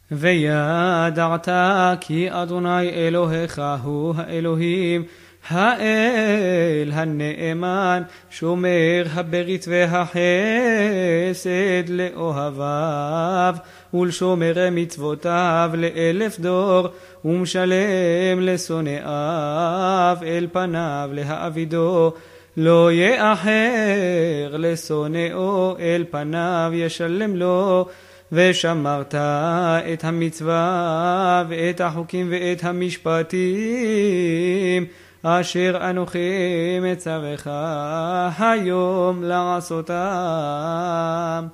וידעת כי אדוני אלוהיך הוא האלוהים, האל הנאמן, שומר הברית והחסד לאוהביו ולשומר מצוותיו ל1000 דור, ומשלם לשונאיו אל פניו להעבידו. לא יאחר לשונאו אל פניו ישלם לו. ושמרת את המצווה ואת החוקים ואת המשפטים אשר אנוכי מצווך היום לעשותם.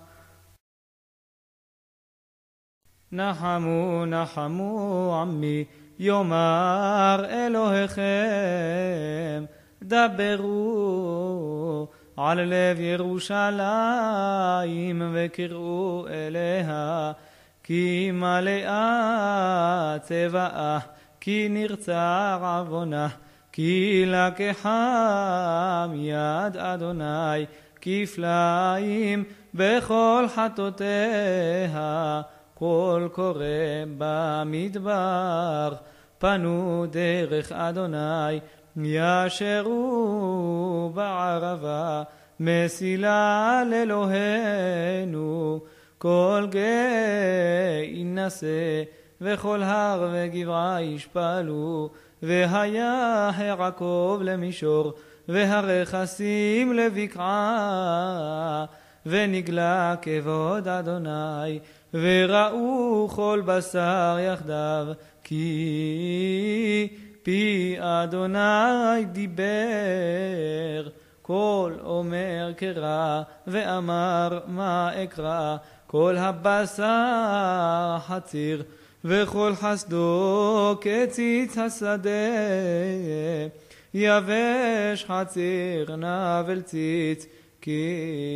נחמו נחמו עמי יאמר אלוהיכם, דברו על לב ירושלים וקראו אליה, כי מלאה צבאה, כי נרצה עוונה, כי לקחה מיד אדוני כפליים בכל חטאותיה. קול קורא במדבר, פנו דרך אדוני, ישרו בערבה, מסילה לאלוהינו. כל גיא ינסה וכל הר וגבעה ישפלו, והיה יעקב למישור והרכסים לבקעה, ונגלה כבוד אדוני וראו כל בשר יחדיו, כי פי אדוני דיבר. כל אומר קרא ואמר מה אקרא, כל הבשר חציר וכל חסדו כציץ השדה. יבש חציר נבל ציץ, כי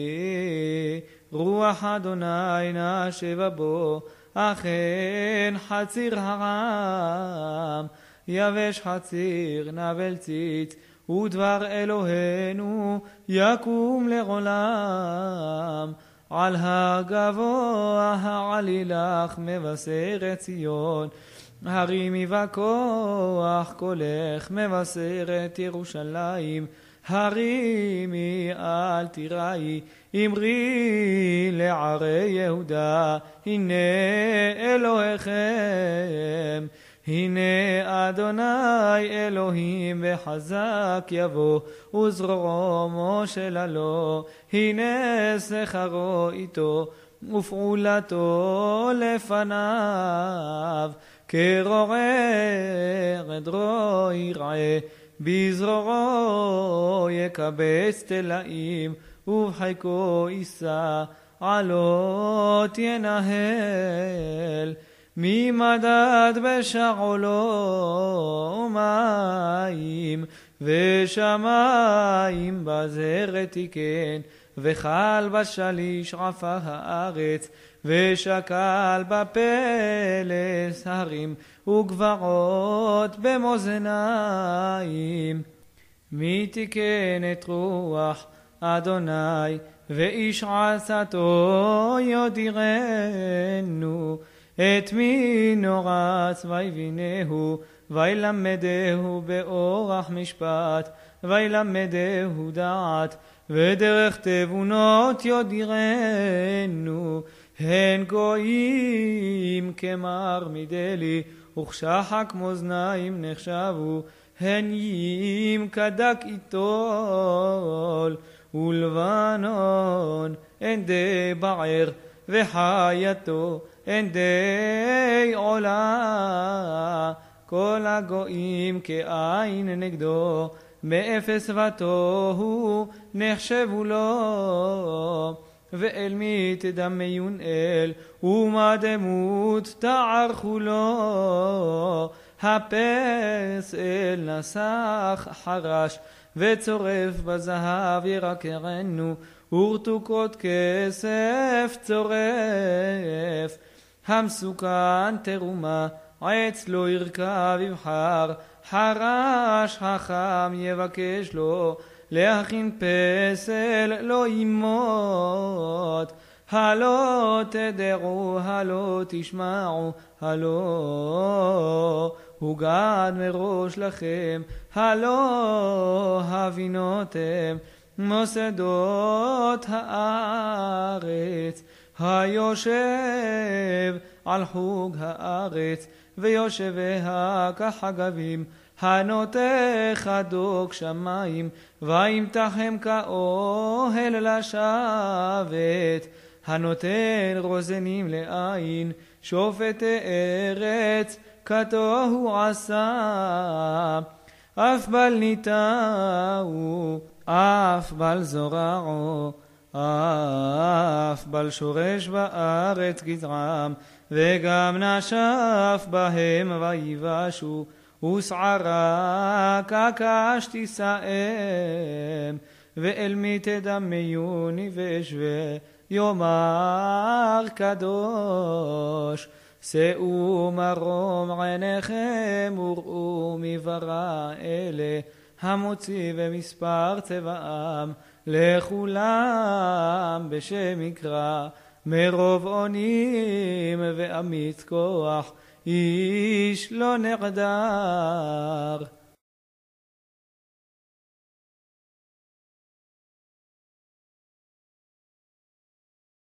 רוח אדוני נשבה בו. אכן חציר העם, יבש חציר נבל ציץ, ודבר אלוהינו יקום לעולם. על הגבוה העלילך מבשרת ציון, הרימי בכוח קולך מבשרת ירושלים. הרימי אל תיראי, אמרי לערי יהודה, הנה אלוהיכם. הנה אדוני אלוהים בחזק יבוא, וזרועו מושלה לו. הנה שכרו איתו ופעולתו לפניו. כרוער עדרו יראה, בזרועו יקבץ תלאים, ובחיקו יישא עלות ינהל. ממדד בשעולו מים, ושמיים בזרת תיקן. וחל בשליש עפה הארץ, ושקל בפלס הרים, וגבעות במאזניים. מי תיקן את רוח אדוני, ואיש עצתו יודירנו. את מי נורץ ויבינהו, וילמדהו באורח משפט, וילמדהו דעת, ודרך תבונות יודירנו. הן גויים כמר מדלי, וכשחק מאזניים נחשבו. הן יים כדק איתול, ולבנון אין די בער, וחייתו אין די עולה. כל הגויים כעין נגדו, מאפס ותוהו נחשבו לו. ואל מי תדמיון אל, ומה דמות תערכו לו. הפס אל נסח חרש, וצורף בזהב ירקרנו, ורתוקות כסף צורף. המסוכן תרומה, עץ לא ירכב יבחר, חרש חכם יבקש לו, להכין פסל לא ימות. הלא תדעו, הלא תשמעו, הלא הוגד מראש לכם, הלא הבינותם מוסדות הארץ, היושב על חוג הארץ, ויושביה כחגבים, הנותך דוק שמים, וימתחם כאוהל לשבת, הנותן רוזנים לעין, שופט ארץ, כתוהו עשה. אף בל ניטעו, אף בל זורעו, אף בל שורש בארץ גזעם, וגם נשף בהם ויבשו, ושערה כקש תישאם, ואל מי תדמיוני ואשווה, יאמר קדוש. שאו מרום עיניכם וראו מברא אלה, המוציא במספר צבאם, לכולם בשם יקרא, מרוב אונים ואמיץ כוח, איש לא נרדם.